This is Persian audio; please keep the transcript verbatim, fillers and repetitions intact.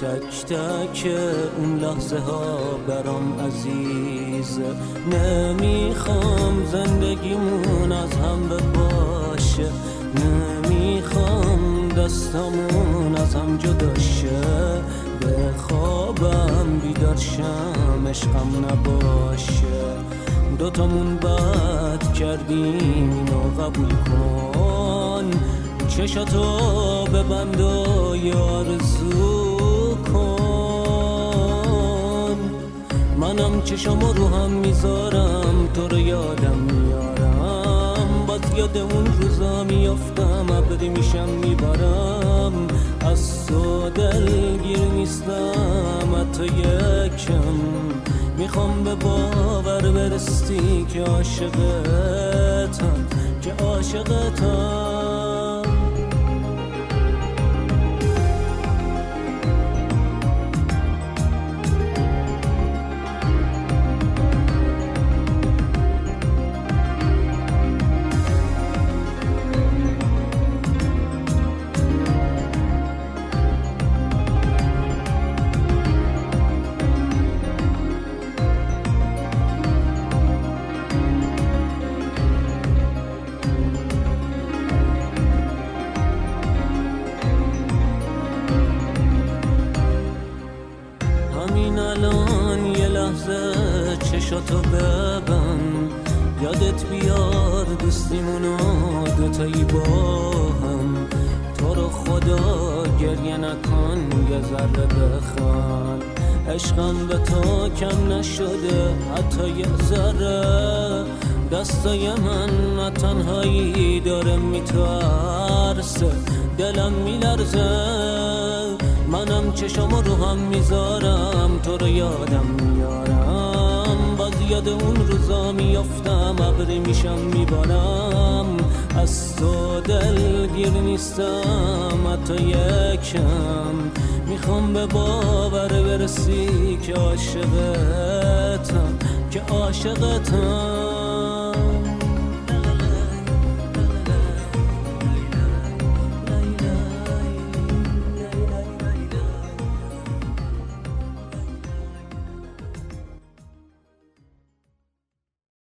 تک تک اون لحظه ها برام عزیزه. نمیخوام زندگیمون از هم باشه، نمیخوام دستامون از هم جدا شه. به خوابم بیدار شم عشقم نباشه. دوتامون بد کردیم اینو قبول کن. چشاتو ببند و یه آرزو کن. منم چشامو رو هم میذارم، تو رو یادم میارم. باز یاد اون روزا میافتم، ابری میشم میبارم. از تو دلگیر نیستم حتی یکم. میخوام به باور برسی که عاشقتم، که عاشقتم. چشاتو ببند، یادت بیار دوستیمونو دوتایی با هم. تو رو خدا گریه نکن، یه ذره بخوان. عشقم به تو کم نشده حتی یه ذره. دستای من تنهایی داره میترسه، دلم میلرزه. منم چشامو رو هم میذارم، تو رو یادم میارم. باز یاد اون روزا میافتم، ابری میشم میبارم. از تو دلگیر نیستم حتی یکم. میخوام به باور برسی که عاشقتم، که عاشقتم.